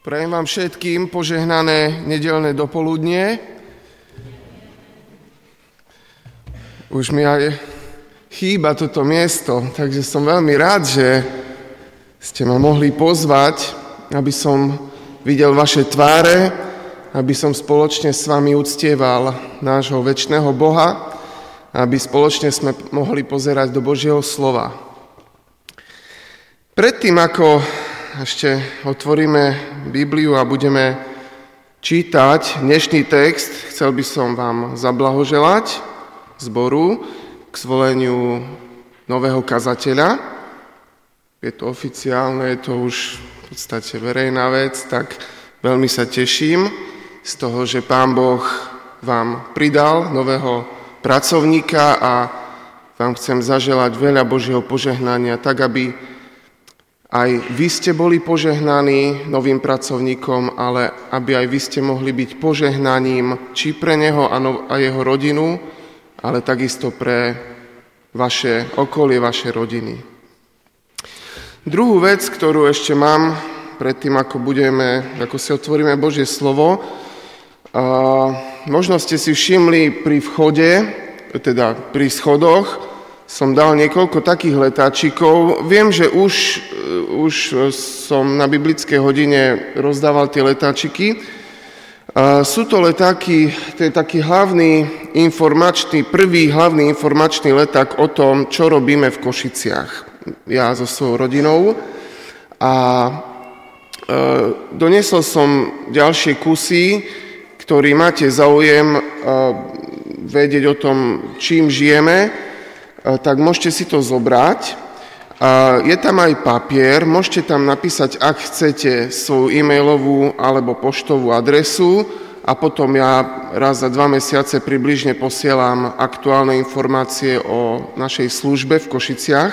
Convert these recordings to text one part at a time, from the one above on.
Prajem vám všetkým požehnané nedeľné dopoludnie. Už mi aj chýba toto miesto, takže som veľmi rád, že ste ma mohli pozvať, aby som videl vaše tváre, aby som spoločne s vami uctieval nášho večného Boha, aby spoločne sme mohli pozerať do Božieho slova. Predtým, ako ešte otvoríme Bibliu a budeme čítať dnešný text, chcel by som vám zablahoželať zboru k zvoleniu nového kazateľa. Je to oficiálne, je to už v podstate verejná vec, tak veľmi sa teším z toho, že Pán Boh vám pridal nového pracovníka a vám chcem zaželať veľa Božieho požehnania, tak aby aj vy ste boli požehnaní novým pracovníkom, ale aby aj vy ste mohli byť požehnaním či pre neho a jeho rodinu, ale takisto pre vaše okolie, vaše rodiny. Druhú vec, ktorú ešte mám, predtým ako si otvoríme Božie slovo, možno ste si všimli pri vchode, teda pri schodoch, som dal niekoľko takých letáčikov. Viem, že už som na biblickej hodine rozdával tie letáčiky. Sú to letáky, to je taký prvý hlavný informačný leták o tom, čo robíme v Košiciach. Ja so svojou rodinou. A doniesol som ďalšie kusy, ktorý máte záujem vedieť o tom, čím žijeme, tak môžete si to zobrať. Je tam aj papier, môžete tam napísať, ak chcete, svoju e-mailovú alebo poštovú adresu a potom ja raz za 2 mesiace približne posielam aktuálne informácie o našej službe v Košiciach,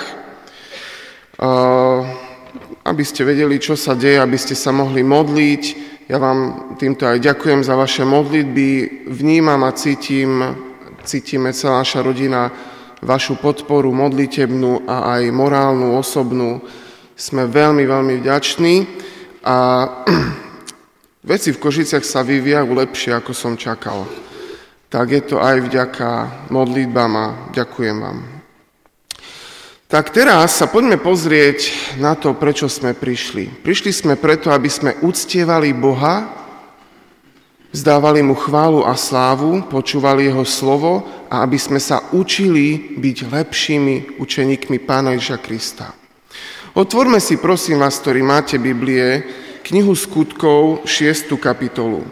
aby ste vedeli, čo sa deje, aby ste sa mohli modliť. Ja vám týmto aj ďakujem za vaše modlitby, vnímam a cítime celá naša rodina vašu podporu modlitebnú a aj morálnu, osobnú. Sme veľmi, veľmi vďační a veci v Košiciach sa vyvíjajú lepšie, ako som čakal. Tak je to aj vďaka modlitbám a ďakujem vám. Tak teraz sa poďme pozrieť na to, prečo sme prišli. Prišli sme preto, aby sme uctievali Boha, vzdávali mu chválu a slávu, počúvali jeho slovo a aby sme sa učili byť lepšími učeníkmi Pána Ježiša Krista. Otvorme si, prosím vás, ktorí máte Biblie, knihu Skutkov, 6. kapitolu.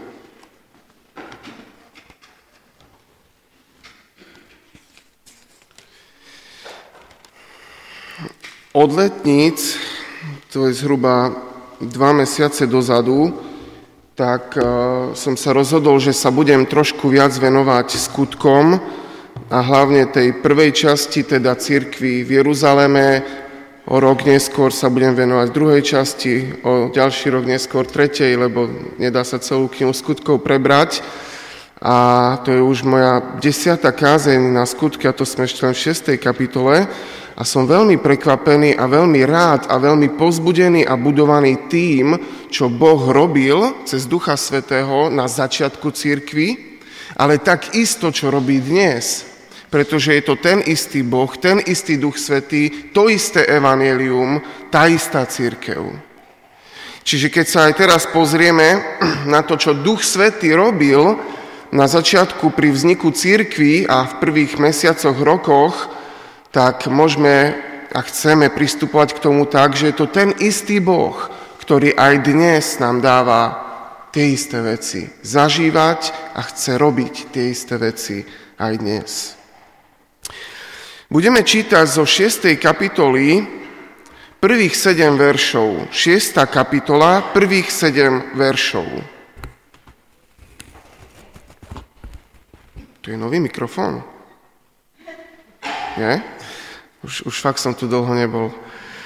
Od letníc, to je zhruba 2 mesiace dozadu, tak som sa rozhodol, že sa budem trošku viac venovať skutkom a hlavne tej prvej časti, teda cirkvi v Jeruzaleme. O rok neskôr sa budem venovať druhej časti, o ďalší rok neskôr tretej, lebo nedá sa celú knihu skutkov prebrať. A to je už moja 10. kázeň na skutky, a to sme ešte len v 6. kapitole. A som veľmi prekvapený a veľmi rád a veľmi povzbudený a budovaný tým, čo Boh robil cez Ducha Svätého na začiatku cirkvi, ale takisto, čo robí dnes. Pretože je to ten istý Boh, ten istý Duch Svätý, to isté evanjelium, tá istá cirkev. Čiže keď sa aj teraz pozrieme na to, čo Duch Svätý robil na začiatku pri vzniku cirkvi a v prvých mesiacoch, rokoch, tak môžeme a chceme pristupovať k tomu tak, že je to ten istý Boh, ktorý aj dnes nám dáva tie isté veci zažívať a chce robiť tie isté veci aj dnes. Budeme čítať zo 6. kapitoly prvých 7 veršov. 6. kapitola, prvých 7 veršov. Tu je nový mikrofón. Nie? Už fakt som tu dlho nebol.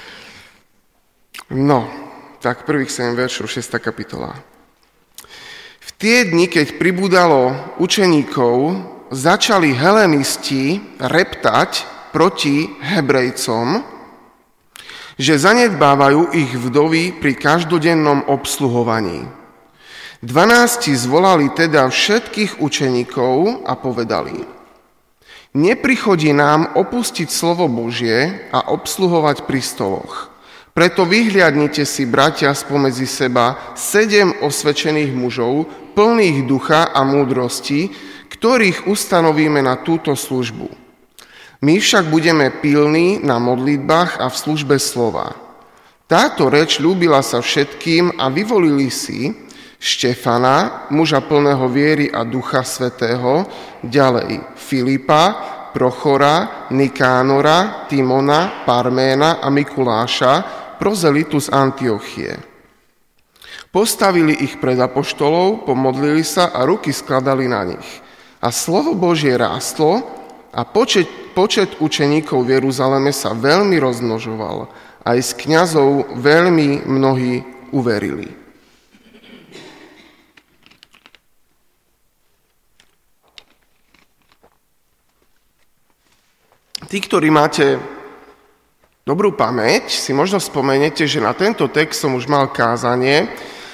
No, tak prvých 7 veršov, 6. kapitola. V tie dni, keď pribúdalo učeníkov, začali helenisti reptať proti Hebrejcom, že zanedbávajú ich vdovy pri každodennom obsluhovaní. 12 zvolali teda všetkých učeníkov a povedali: Neprichodí nám opustiť slovo Božie a obsluhovať pri stoloch. Preto vyhliadnite si, bratia, spomedzi seba 7 osvedčených mužov, plných ducha a múdrosti, ktorých ustanovíme na túto službu. My však budeme pilní na modlitbách a v službe slova. Táto reč ľúbila sa všetkým a vyvolili si Štefana, muža plného viery a ducha svätého, ďalej Filipa, Prochora, Nikánora, Timona, Parména a Mikuláša, prozelitu z Antiochie. Postavili ich pred apoštolov, pomodlili sa a ruky skladali na nich. A slovo Božie rástlo a počet učeníkov v Jeruzaleme sa veľmi rozmnožoval. Aj z kňazov veľmi mnohí uverili. Tí, ktorí máte dobrú pamäť, si možno spomeniete, že na tento text som už mal kázanie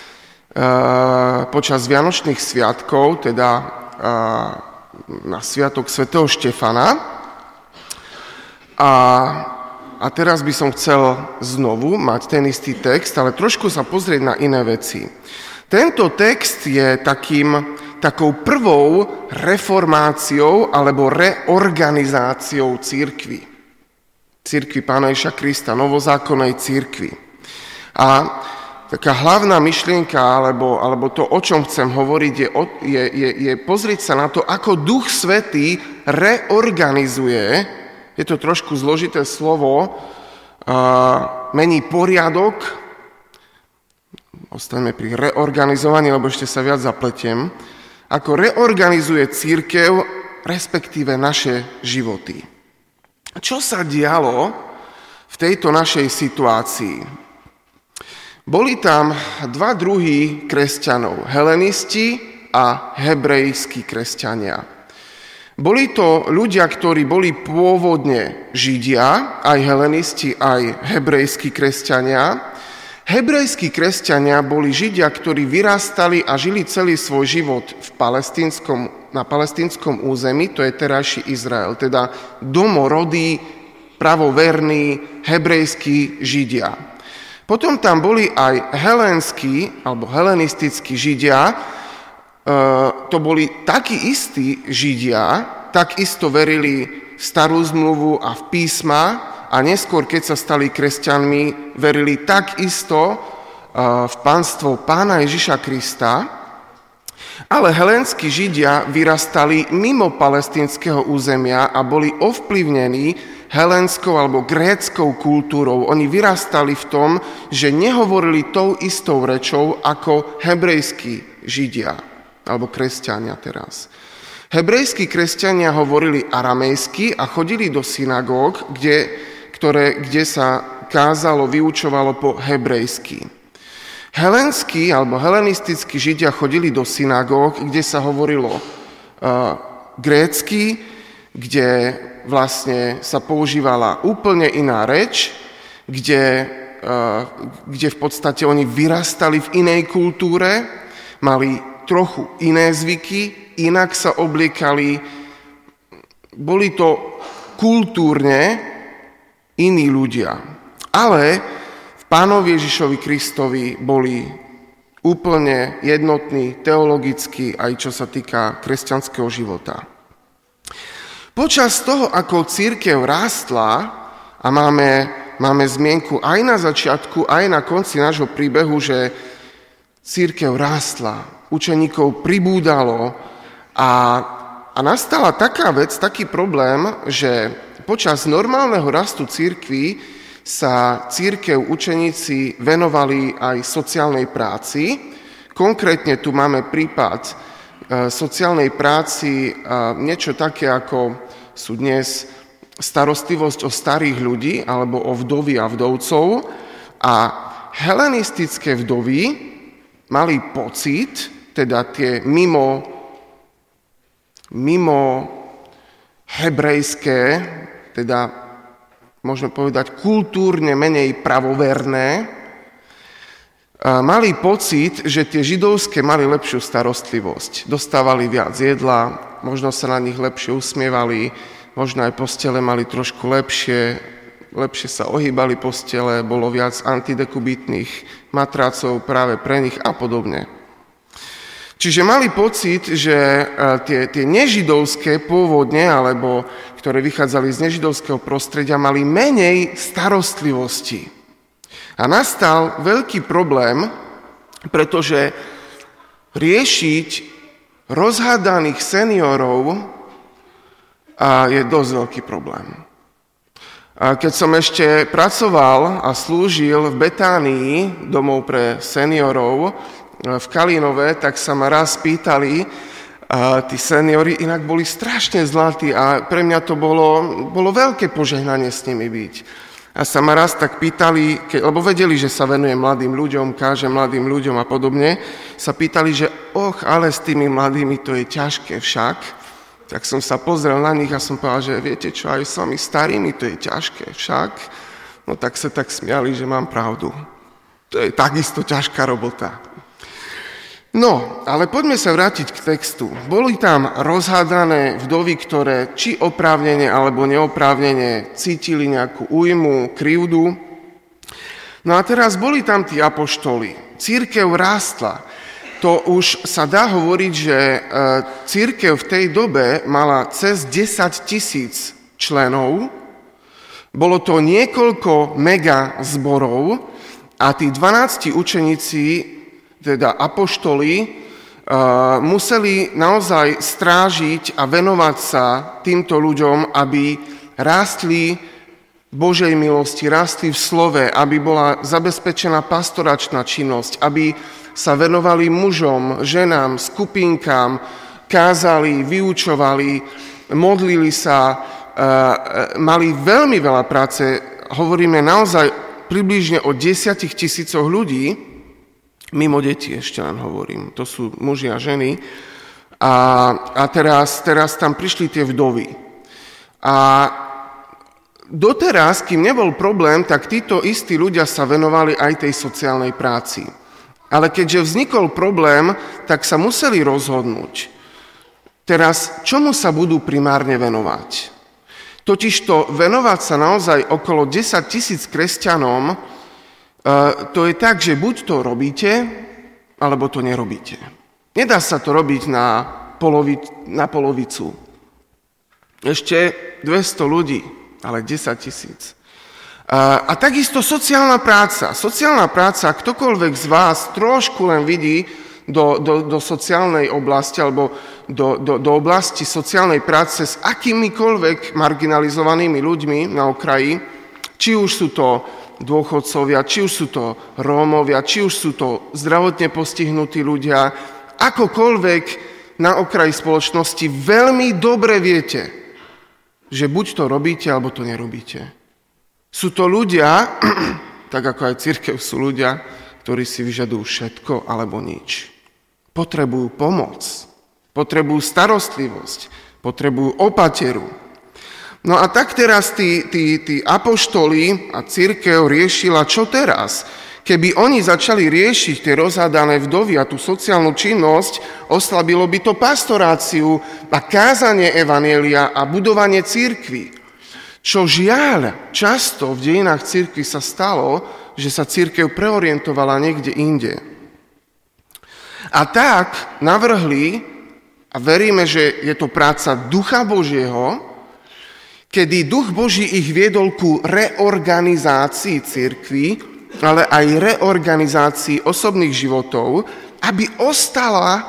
počas Vianočných sviatkov, teda na sviatok svätého Štefana. A teraz by som chcel znovu mať ten istý text, ale trošku sa pozrieť na iné veci. Tento text je takou prvou reformáciou alebo reorganizáciou cirkvi Pána Ježiša Krista, novozákonnej cirkvi. A taká hlavná myšlienka, alebo to, o čom chcem hovoriť, je pozrieť sa na to, ako Duch Svätý reorganizuje, je to trošku zložité slovo, mení poriadok, ostaňme pri reorganizovaní, lebo ešte sa viac zapletiem, ako reorganizuje cirkev, respektíve naše životy. Čo sa dialo v tejto našej situácii? Boli tam dva druhy kresťanov, helenisti a hebrejskí kresťania. Boli to ľudia, ktorí boli pôvodne Židia, aj helenisti, aj hebrejskí kresťania. Hebrejskí kresťania boli Židia, ktorí vyrastali a žili celý svoj život na palestínskom území, to je terajší Izrael, teda domorodí, pravoverní, hebrejskí Židia. Potom tam boli aj helénski alebo helenistickí Židia, to boli takí istí Židia, takisto verili v starú zmluvu a v písma a neskôr, keď sa stali kresťanmi, verili takisto v panstvo Pána Ježiša Krista, ale helénski Židia vyrastali mimo palestínskeho územia a boli ovplyvnení helénskou alebo gréckou kultúrou. Oni vyrastali v tom, že nehovorili tou istou rečou ako hebrejskí Židia, alebo kresťania teraz. Hebrejskí kresťania hovorili aramejsky a chodili do synagóg, kde sa kázalo, vyučovalo po hebrejsky. Helenskí alebo helenistickí Židia chodili do synagóg, kde sa hovorilo grécky, kde vlastne sa používala úplne iná reč, kde v podstate oni vyrastali v inej kultúre, mali trochu iné zvyky, inak sa obliekali, boli to kultúrne iní ľudia. Ale Pánovi Ježišovi Kristovi boli úplne jednotní teologicky, aj čo sa týka kresťanského života. Počas toho, ako cirkev rástla, a máme zmienku aj na začiatku, aj na konci nášho príbehu, že cirkev rástla, učeníkov pribúdalo a nastala taká vec, taký problém, že počas normálneho rastu cirkvi sa cirkev učeníci venovali aj sociálnej práci. Konkrétne tu máme prípad sociálnej práci, niečo také, ako sú dnes starostlivosť o starých ľudí alebo o vdovy a vdovcov. A helenistické vdovy mali pocit, teda tie mimo hebrejské, teda môžeme povedať, kultúrne menej pravoverné, mali pocit, že tie židovské mali lepšiu starostlivosť. Dostávali viac jedla, možno sa na nich lepšie usmievali, možno aj postele mali trošku lepšie sa ohýbali postele, bolo viac antidekubitných matrácov práve pre nich a podobne. Čiže mali pocit, že tie nežidovské pôvodne, alebo ktoré vychádzali z nežidovského prostredia, mali menej starostlivosti. A nastal veľký problém, pretože riešiť rozhádaných seniorov je dosť veľký problém. Keď som ešte pracoval a slúžil v Betánii, domov pre seniorov, v Kalínove, tak sa ma raz pýtali, tí seniori inak boli strašne zlatí a pre mňa to bolo veľké požehnanie s nimi byť. A sa ma raz tak pýtali, lebo vedeli, že sa venujem mladým ľuďom, kážem mladým ľuďom a podobne, sa pýtali, že ale s tými mladými to je ťažké však. Tak som sa pozrel na nich a som povedal, že viete čo, aj s vami starými to je ťažké však. No tak sa tak smiali, že mám pravdu. To je takisto ťažká robota. No, ale poďme sa vrátiť k textu. Boli tam rozhádané vdovy, ktoré či oprávnene alebo neoprávnene cítili nejakú újmu, krivdu. No a teraz boli tam tí apoštoli. Cirkev rástla. To už sa dá hovoriť, že cirkev v tej dobe mala cez 10 000 členov. Bolo to niekoľko mega zborov a tí 12 učeníci, teda apoštoli, museli naozaj strážiť a venovať sa týmto ľuďom, aby rástli Božej milosti, rástli v slove, aby bola zabezpečená pastoračná činnosť, aby sa venovali mužom, ženám, skupinkám, kázali, vyučovali, modlili sa, mali veľmi veľa práce. Hovoríme naozaj približne o 10 000 ľudí, mimo detí ešte len hovorím, to sú muži a ženy. A teraz tam prišli tie vdovy. A doteraz, kým nebol problém, tak títo istí ľudia sa venovali aj tej sociálnej práci. Ale keďže vznikol problém, tak sa museli rozhodnúť. Teraz, čomu sa budú primárne venovať? Totižto venovať sa naozaj okolo 10 000 kresťanom, to je tak, že buď to robíte, alebo to nerobíte. Nedá sa to robiť na polovicu. Ešte 200 ľudí, ale 10 000. A takisto sociálna práca. Sociálna práca, ktokoľvek z vás trošku len vidí do sociálnej oblasti alebo do oblasti sociálnej práce s akýmikoľvek marginalizovanými ľuďmi na okraji, či už sú to dôchodcovia, či už sú to Rómovia, či už sú to zdravotne postihnutí ľudia, akokoľvek na okraji spoločnosti, veľmi dobre viete, že buď to robíte, alebo to nerobíte. Sú to ľudia, tak ako aj cirkev sú ľudia, ktorí si vyžadujú všetko alebo nič. Potrebujú pomoc, potrebujú starostlivosť, potrebujú opateru. No a tak teraz tí apoštoli a cirkev riešila, čo teraz? Keby oni začali riešiť tie rozhádané vdovy a tú sociálnu činnosť, oslabilo by to pastoráciu a kázanie evanjelia a budovanie cirkvi. Čo žiaľ, často v dejinách cirkvi sa stalo, že sa cirkev preorientovala niekde inde. A tak navrhli, a veríme, že je to práca Ducha Božieho, kedy Duch Boží ich viedol ku reorganizácii cirkvi, ale aj reorganizácii osobných životov, aby ostala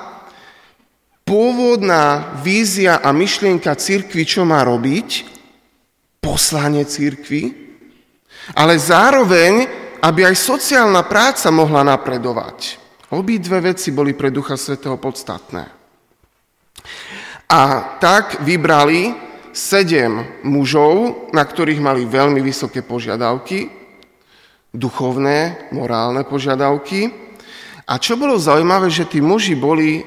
pôvodná vízia a myšlienka cirkvi, čo má robiť, poslanie cirkvi, ale zároveň, aby aj sociálna práca mohla napredovať. Obidve veci boli pre Ducha Svätého podstatné. A tak vybrali 7 mužov, na ktorých mali veľmi vysoké požiadavky, duchovné, morálne požiadavky. A čo bolo zaujímavé, že tí muži boli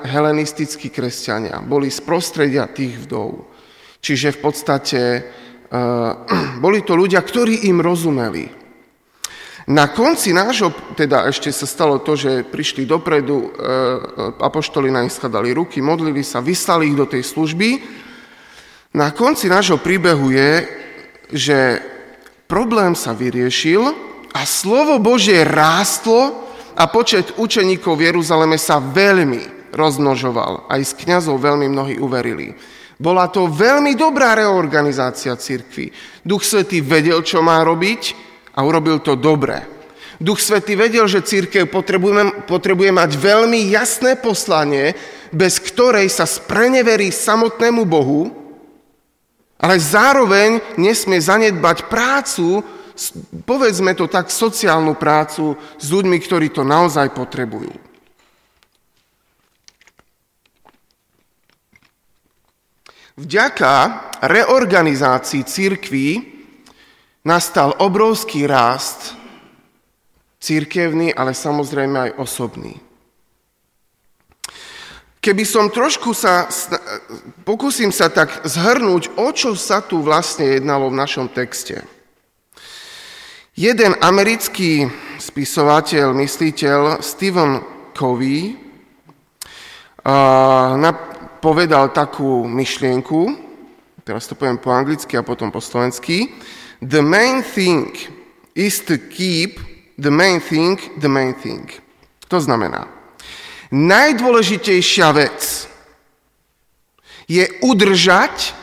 helenistickí kresťania, boli z prostredia tých vdov. Čiže v podstate boli to ľudia, ktorí im rozumeli. Na konci nášho, teda ešte sa stalo to, že prišli dopredu, apoštoli na nich skladali ruky, modlili sa, vyslali ich do tej služby. Na konci nášho príbehu je, že problém sa vyriešil a slovo Božie rástlo a počet učeníkov v Jeruzaleme sa veľmi rozmnožoval. Aj z kňazov veľmi mnohí uverili. Bola to veľmi dobrá reorganizácia cirkvi. Duch Svätý vedel, čo má robiť a urobil to dobre. Duch Svätý vedel, že cirkev potrebuje mať veľmi jasné poslanie, bez ktorej sa spreneverí samotnému Bohu, ale zároveň nesmie zanedbať prácu, povedzme to tak, sociálnu prácu s ľuďmi, ktorí to naozaj potrebujú. Vďaka reorganizácii cirkví nastal obrovský rast cirkevný, ale samozrejme aj osobný. Keby som trošku pokúsim sa tak zhrnúť, o čo sa tu vlastne jednalo v našom texte. Jeden americký spisovateľ, mysliteľ Stephen Covey povedal takú myšlienku, teraz to poviem po anglicky a potom po slovensky. The main thing is to keep the main thing. To znamená, najdôležitejšia vec je udržať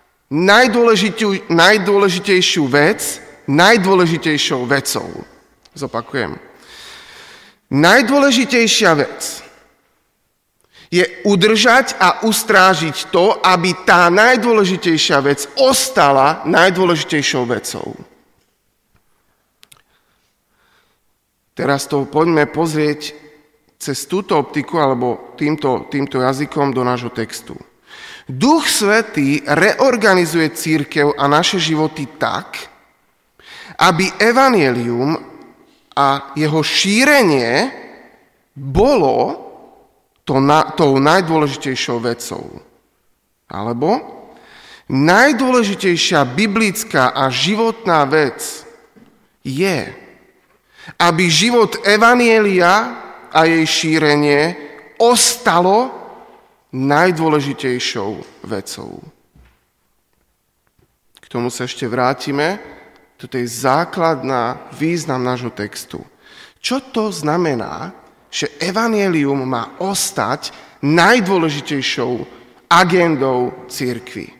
najdôležitejšiu vec najdôležitejšou vecou. Zopakujem. Najdôležitejšia vec je udržať a ustrážiť to, aby tá najdôležitejšia vec ostala najdôležitejšou vecou. Teraz to poďme pozrieť cez túto optiku alebo týmto jazykom do nášho textu. Duch Svätý reorganizuje cirkev a naše životy tak, aby evanjelium a jeho šírenie bolo tou najdôležitejšou vecou. Alebo najdôležitejšia biblická a životná vec je, aby život evanjelia a jej šírenie ostalo najdôležitejšou vecou. K tomu sa ešte vrátime. Toto je základná význam nášho textu. Čo to znamená, že evanjelium má ostať najdôležitejšou agendou cirkvi?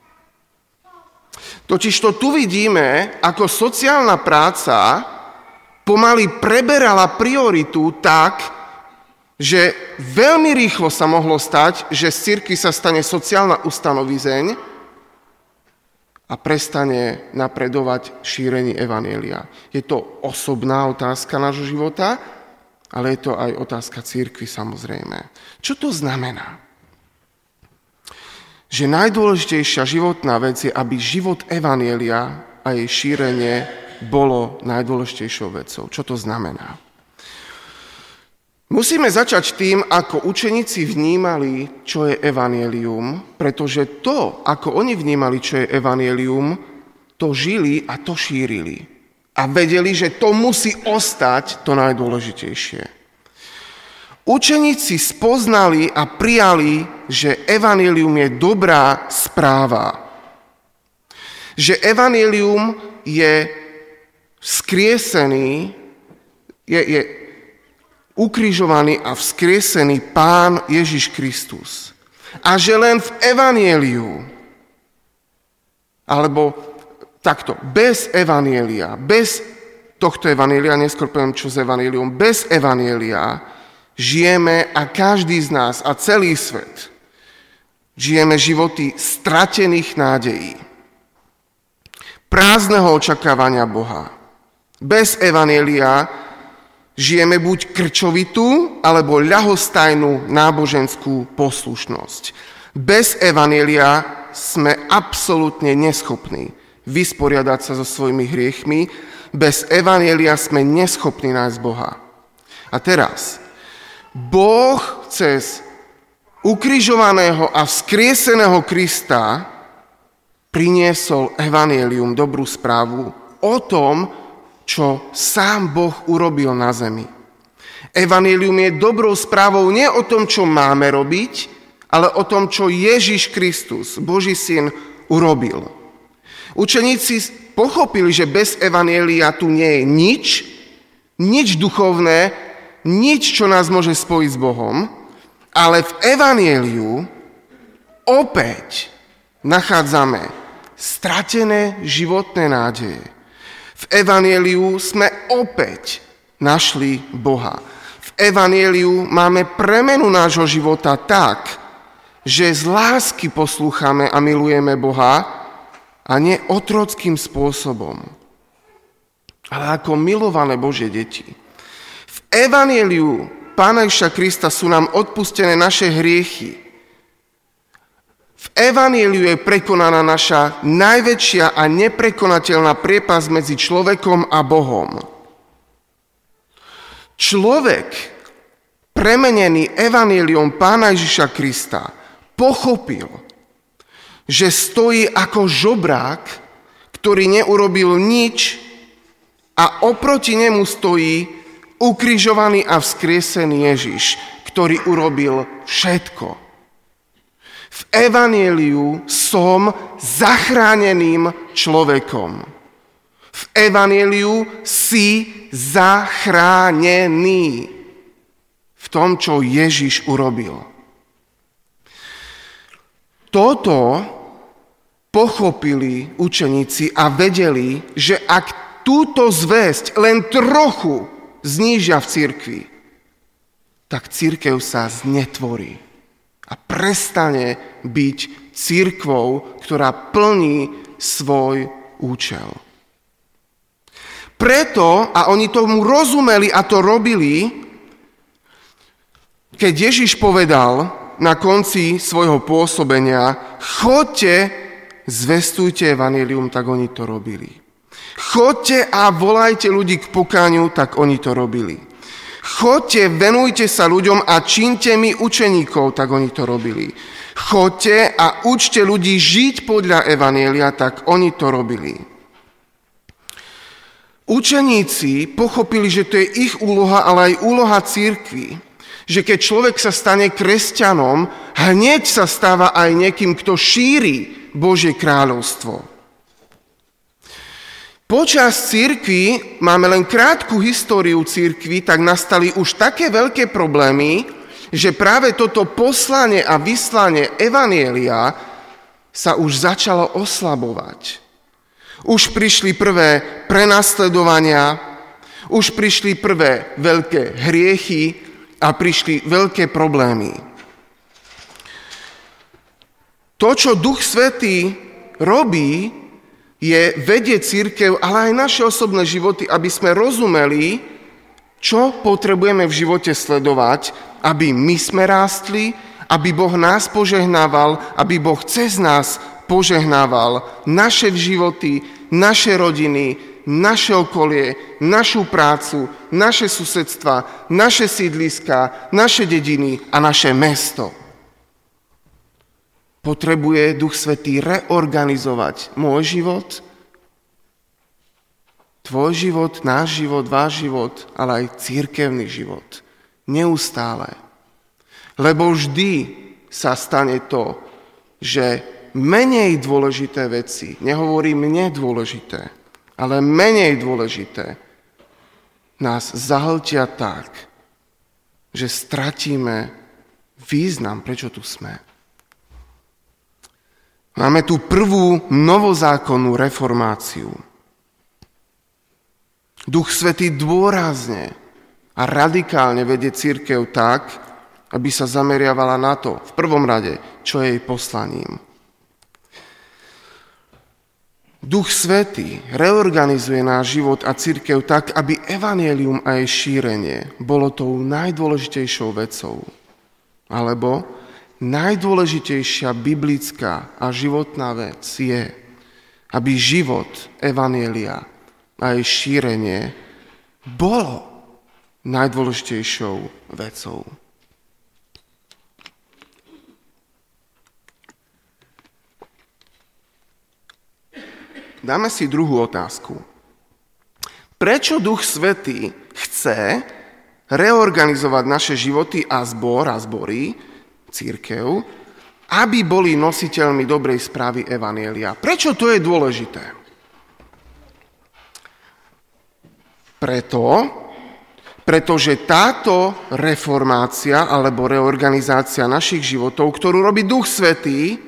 Totižto tu vidíme, ako sociálna práca pomaly preberala prioritu tak, že veľmi rýchlo sa mohlo stať, že z cirkvi sa stane sociálna ustanovizeň a prestane napredovať šírenie evanjelia. Je to osobná otázka nášho života, ale je to aj otázka cirkvi samozrejme. Čo to znamená? Že najdôležitejšia životná vec je, aby život evanjelia a jej šírenie bolo najdôležitejšou vecou. Čo to znamená? Musíme začať tým, ako učeníci vnímali, čo je evanjelium, pretože to, ako oni vnímali, čo je evanjelium, to žili a to šírili. A vedeli, že to musí ostať to najdôležitejšie. Učeníci spoznali a prijali, že evanjelium je dobrá správa. Že evanjelium je vzkriesený, je ukrižovaný a vzkriesený Pán Ježiš Kristus. A že len v evanjeliu, alebo takto, bez evanjelia, bez tohto evanjelia, neskôr poviem, čo z evanjelium, bez evanjelia žijeme a každý z nás a celý svet žijeme životy stratených nádejí, prázdneho očakávania Boha. Bez evanjelia žijeme buď krčovitú, alebo ľahostajnú náboženskú poslušnosť. Bez evanjelia sme absolútne neschopní vysporiadať sa so svojimi hriechmi. Bez evanjelia sme neschopní nájsť Boha. A teraz, Boh cez ukrižovaného a vzkrieseného Krista priniesol evanjelium, dobrú správu o tom, čo sám Boh urobil na zemi. Evanjelium je dobrou správou nie o tom, čo máme robiť, ale o tom, čo Ježiš Kristus, Boží syn, urobil. Učeníci pochopili, že bez evanjelia tu nie je nič duchovné, nič, čo nás môže spojiť s Bohom, ale v evanjeliu opäť nachádzame stratené životné nádeje. V evanjeliu sme opäť našli Boha. V evanjeliu máme premenu nášho života tak, že z lásky poslúchame a milujeme Boha a nie otrockým spôsobom, ale ako milované Božie deti. V evanjeliu Pána Ježiša Krista sú nám odpustené naše hriechy. V evanjeliu je prekonaná naša najväčšia a neprekonateľná priepasť medzi človekom a Bohom. Človek, premenený evanjeliom Pána Ježiša Krista, pochopil, že stojí ako žobrák, ktorý neurobil nič a oproti nemu stojí ukrižovaný a vzkriesený Ježiš, ktorý urobil všetko. V evanjeliu som zachráneným človekom. V evanjeliu si zachránený v tom, čo Ježiš urobil. Toto pochopili učeníci a vedeli, že ak túto zvesť len trochu znížia v cirkvi, tak cirkev sa znetvorí a prestane byť cirkvou, ktorá plní svoj účel. Preto, a oni tomu rozumeli a to robili, keď Ježiš povedal na konci svojho pôsobenia, choďte, zvestujte evanjelium, tak oni to robili. Choďte a volajte ľudí k pokániu, tak oni to robili. Choďte, venujte sa ľuďom a čínte mi učeníkov, tak oni to robili. Choďte a učte ľudí žiť podľa evanjelia, tak oni to robili. Učeníci pochopili, že to je ich úloha, ale aj úloha cirkvi. Že keď človek sa stane kresťanom, hneď sa stáva aj niekým, kto šíri Božie kráľovstvo. Počas cirkvi, máme len krátku históriu cirkvi, tak nastali už také veľké problémy, že práve toto poslanie a vyslanie evanjelia sa už začalo oslabovať. Už prišli prvé prenasledovania, už prišli prvé veľké hriechy a prišli veľké problémy. To, čo Duch Svätý robí, je vedieť cirkev, ale aj naše osobné životy, aby sme rozumeli, čo potrebujeme v živote sledovať, aby my sme rástli, aby Boh nás požehnával, aby Boh cez nás požehnával naše životy, naše rodiny, naše okolie, našu prácu, naše susedstva, naše sídliska, naše dediny a naše mesto. Potrebuje Duch Svätý reorganizovať môj život, tvoj život, náš život, váš život, ale aj cirkevný život. Neustále. Lebo vždy sa stane to, že menej dôležité veci, nehovorím nedôležité, ale menej dôležité, nás zahltia tak, že stratíme význam, prečo tu sme. Máme tu prvú novozákonnú reformáciu. Duch Svätý dôrazne a radikálne vedie cirkev tak, aby sa zameriavala na to, v prvom rade, čo je jej poslaním. Duch Svätý reorganizuje náš život a cirkev tak, aby evanjelium a jej šírenie bolo tou najdôležitejšou vecou. Alebo najdôležitejšia biblická a životná vec je, aby život evanjelia a jej šírenie bolo najdôležitejšou vecou. dáme si druhú otázku. Prečo Duch Svätý chce reorganizovať naše životy a zbory, cirkev, aby boli nositeľmi dobrej správy evanjelia? Prečo to je dôležité? Pretože táto reformácia alebo reorganizácia našich životov, ktorú robí Duch Svätý,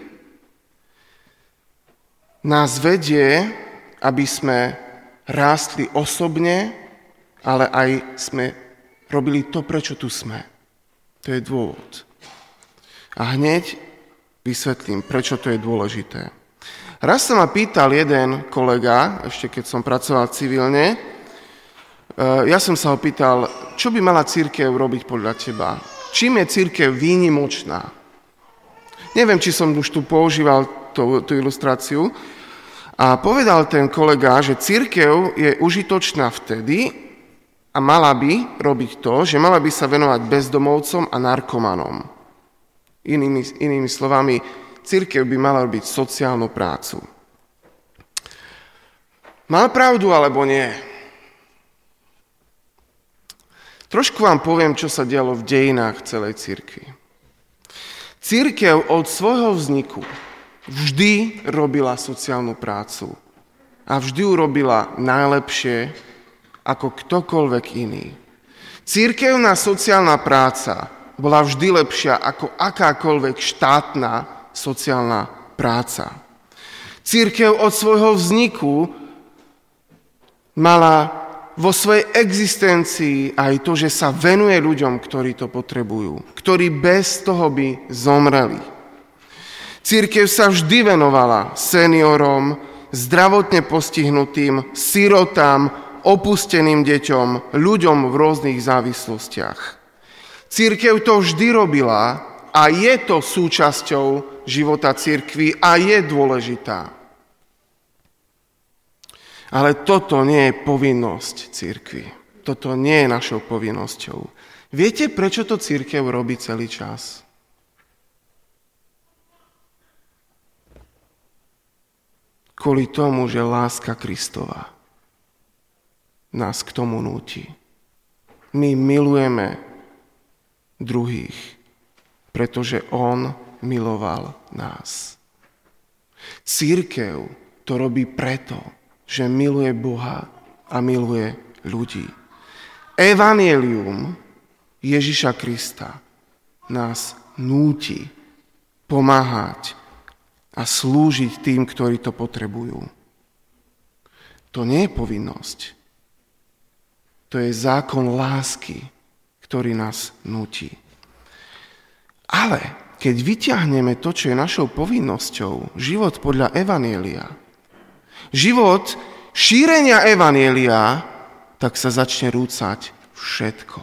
nás vedie, aby sme rástli osobne, ale aj sme robili to, prečo tu sme. To je dôvod. A hneď vysvetlím, prečo to je dôležité. Raz sa ma pýtal jeden kolega, ešte keď som pracoval civilne, ja som sa ho pýtal, čo by mala cirkev robiť podľa teba? Čím je cirkev výnimočná? Neviem, či som už tu používal tú ilustráciu. A povedal ten kolega, že cirkev je užitočná vtedy a mala by robiť to, že mala by sa venovať bezdomovcom a narkomanom. Inými slovami, cirkev by mala robiť sociálnu prácu. Mal pravdu alebo nie? Trošku vám poviem, čo sa dialo v dejinách celej cirkvi. Cirkev od svojho vzniku vždy robila sociálnu prácu a vždy ju robila najlepšie ako ktokoľvek iný. Cirkevná sociálna práca bola vždy lepšia ako akákoľvek štátna sociálna práca. Cirkev od svojho vzniku mala vo svojej existencii aj to, že sa venuje ľuďom, ktorí to potrebujú, ktorí bez toho by zomreli. Cirkev sa vždy venovala seniorom, zdravotne postihnutým, sirotám, opusteným deťom, ľuďom v rôznych závislostiach. Cirkev to vždy robila a je to súčasťou života cirkvi a je dôležitá. Ale toto nie je povinnosť cirkvi. Toto nie je našou povinnosťou. Viete, prečo to cirkev robí celý čas? Kvôli tomu, že láska Kristova nás k tomu núti. My milujeme druhých, pretože on miloval nás. Cirkev to robí preto, že miluje Boha a miluje ľudí. Evanjelium Ježiša Krista nás núti pomáhať a slúžiť tým, ktorí to potrebujú. To nie je povinnosť. To je zákon lásky, ktorý nás núti. Ale keď vyťahneme to, čo je našou povinnosťou, život podľa evanjelia, život šírenia evanjelia, tak sa začne rúcať všetko.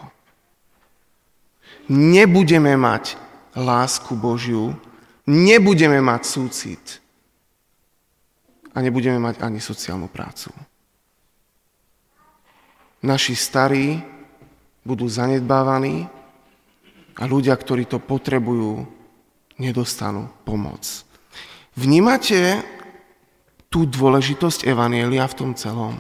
Nebudeme mať lásku Božiu, nebudeme mať súcit a nebudeme mať ani sociálnu prácu. Naši starí budú zanedbávaní a ľudia, ktorí to potrebujú, nedostanú pomoc. Vnímate tú dôležitosť evanjelia v tom celom?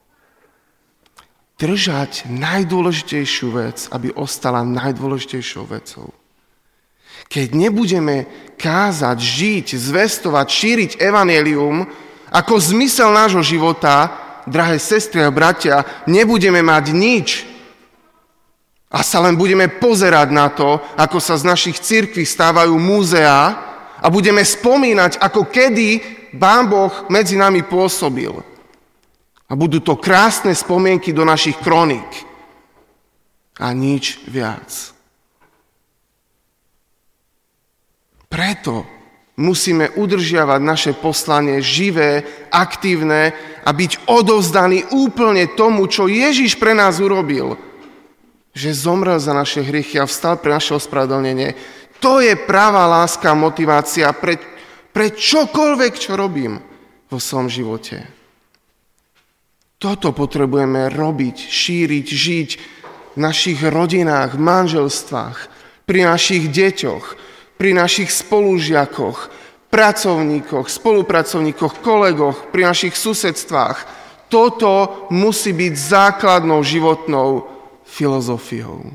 Držať najdôležitejšiu vec, aby ostala najdôležitejšou vecou. Keď nebudeme kázať, žiť, zvestovať, šíriť evanjelium ako zmysel nášho života, drahé sestry a bratia, nebudeme mať nič. A sa len budeme pozerať na to, ako sa z našich cirkví stávajú múzeá a budeme spomínať, ako kedy Pán Boh medzi nami pôsobil. A budú to krásne spomienky do našich kroník. A nič viac. Preto musíme udržiavať naše poslanie živé, aktívne a byť odovzdaní úplne tomu, čo Ježiš pre nás urobil. Že zomrel za naše hriechy a vstal pre naše ospravedlnenie. To je pravá láska a motivácia pre čokoľvek, čo robím vo svojom živote. Toto potrebujeme robiť, šíriť, žiť v našich rodinách, v manželstvách, pri našich deťoch, pri našich spolužiakoch, pracovníkoch, spolupracovníkoch, kolegoch, pri našich susedstvách. Toto musí byť základnou životnou filozofiou.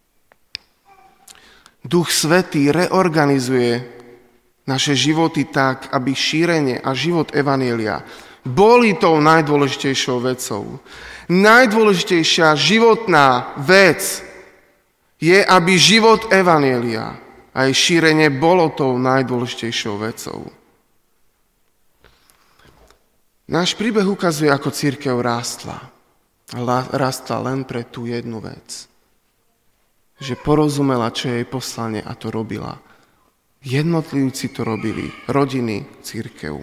Duch Svätý reorganizuje naše životy tak, aby šírenie a život evanjelia boli tou najdôležitejšou vecou. Najdôležitejšia životná vec je, aby život evanjelia a jej šírenie bolo tou najdôležitejšou vecou. Náš príbeh ukazuje, ako cirkev rástla. Rástla len pre tú jednu vec. Že porozumela, čo je jej poslanie a to robila. Jednotlivci to robili, rodiny, cirkev.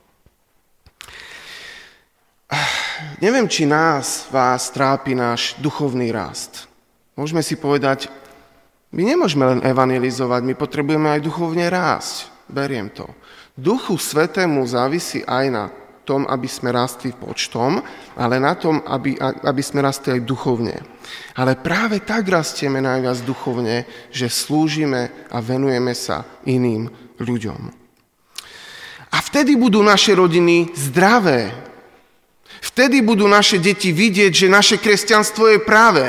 Neviem, či vás trápi náš duchovný rast. Môžeme si povedať, my nemôžeme len evangelizovať, my potrebujeme aj duchovne rásť. Beriem to. Duchu Svätému závisí aj na tom, aby sme rastli počtom, ale na tom, aby sme rastli aj duchovne. Ale práve tak rastieme najviac duchovne, že slúžime a venujeme sa iným ľuďom. A vtedy budú naše rodiny zdravé. Vtedy budú naše deti vidieť, že naše kresťanstvo je pravé.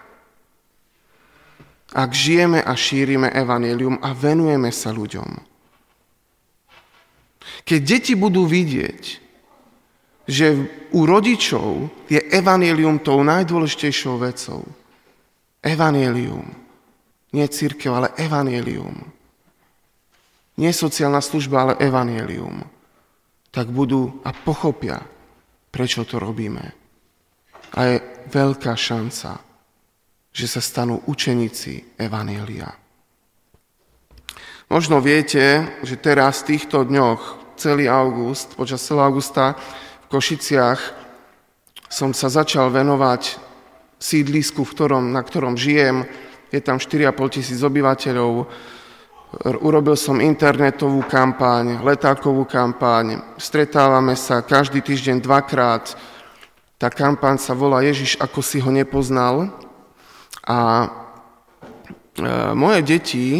Ak žijeme a šírime evanjelium a venujeme sa ľuďom. Keď deti budú vidieť, že u rodičov je evanjelium tou najdôležitejšou vecou. Evanjelium. Nie cirkev, ale evanjelium. Nie sociálna služba, ale evanjelium. Tak budú a pochopia, prečo to robíme. A je veľká šanca, že sa stanú učeníci evanjelia. Možno viete, že teraz v týchto dňoch, počas celého augusta v Košiciach som sa začal venovať sídlisku, na ktorom žijem. Je tam 4,5 tisíc obyvateľov. Urobil som internetovú kampaň, letákovú kampaň. Stretávame sa každý týždeň 2-krát. Tá kampaň sa volá Ježiš, ako si ho nepoznal. A moje deti,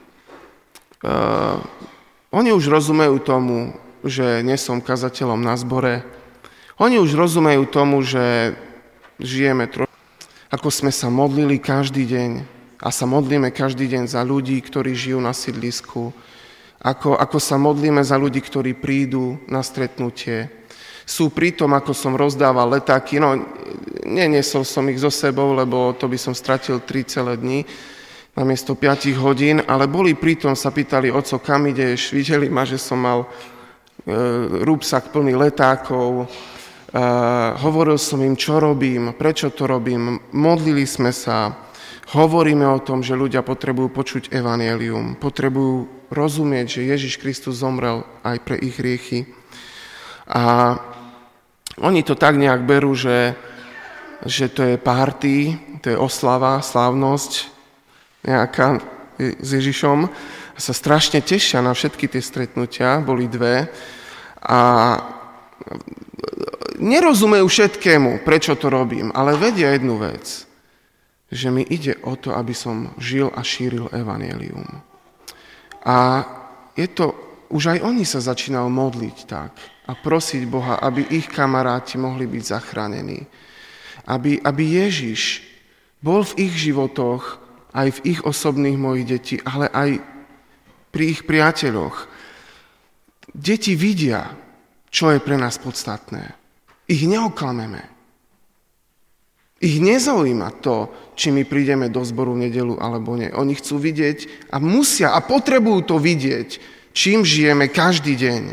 oni už rozumejú tomu, že nie som kazateľom na zbore. Oni už rozumejú tomu, že žijeme ako sme sa modlili každý deň a sa modlíme každý deň za ľudí, ktorí žijú na sídlisku. Ako sa modlíme za ľudí, ktorí prídu na stretnutie. Sú pri tom, ako som rozdával letáky. Neniesol som ich so sebou, lebo to by som stratil 3 celé dni namiesto 5 hodín, ale boli pri tom, sa pýtali, oco, kam ideš? Videli ma, že som mal rúbsak plný letákov. Hovoril som im, čo robím, prečo to robím. Modlili sme sa. Hovoríme o tom, že ľudia potrebujú počuť evanjelium. Potrebujú rozumieť, že Ježiš Kristus zomrel aj pre ich hriechy. A oni to tak nejak berú, že to je party, to je oslava, slávnosť nejaká s Ježišom. A sa strašne tešia na všetky tie stretnutia, boli 2. A nerozumejú všetkému, prečo to robím, ale vedia jednu vec, že mi ide o to, aby som žil a šíril evanjelium. A už aj oni sa začínajú modliť tak a prosiť Boha, aby ich kamaráti mohli byť zachránení. Aby Ježiš bol v ich životoch, aj v ich osobných mojich detí, ale aj pri ich priateľoch. Deti vidia, čo je pre nás podstatné. Ich neoklameme. Ich nezaujíma to, či my prídeme do zboru v nedeľu alebo nie. Oni chcú vidieť a musia a potrebujú to vidieť, čím žijeme každý deň.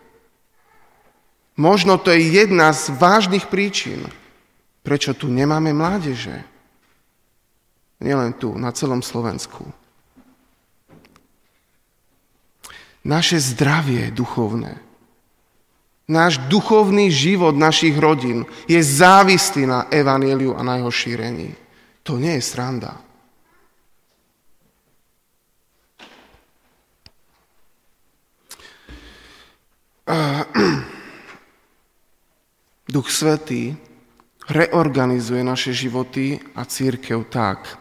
Možno to je jedna z vážnych príčin, prečo tu nemáme mládeže. Nielen tu, na celom Slovensku. Naše zdravie duchovné, náš duchovný život našich rodín je závislý na evanjeliu a na jeho šírení. To nie je sranda. Duch Svätý reorganizuje naše životy a cirkev tak,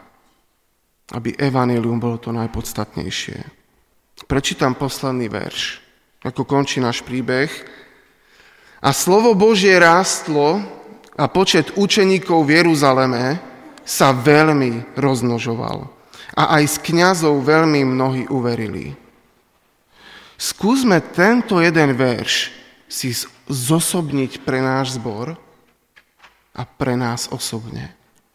aby evanjelium bolo to najpodstatnejšie. Prečítam posledný verš ako končí náš príbeh. A slovo Božie rástlo a počet učeníkov v Jeruzaleme sa veľmi rozmnožoval. A aj z kňazov veľmi mnohí uverili. Skúsme tento jeden verš si zosobniť pre náš zbor a pre nás osobne.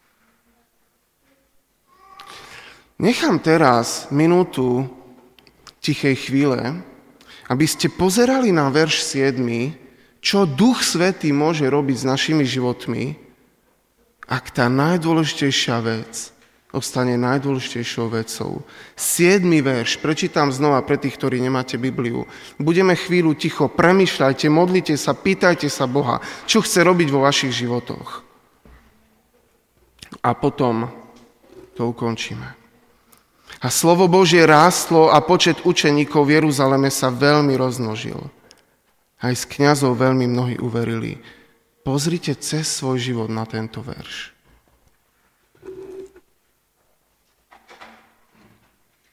Nechám teraz minútu tichej chvíle, aby ste pozerali na verš 7, čo Duch Svätý môže robiť s našimi životmi, ak tá najdôležitejšia vec ostane najdôležitejšou vecou. 7. verš, prečítam znova pre tých, ktorí nemáte Bibliu. Budeme chvíľu ticho, premýšľajte, modlite sa, pýtajte sa Boha, čo chce robiť vo vašich životoch. A potom to ukončíme. A slovo Božie rástlo a počet učeníkov v Jeruzaleme sa veľmi rozmnožil. Aj z kňazov veľmi mnohí uverili. Pozrite cez svoj život na tento verš.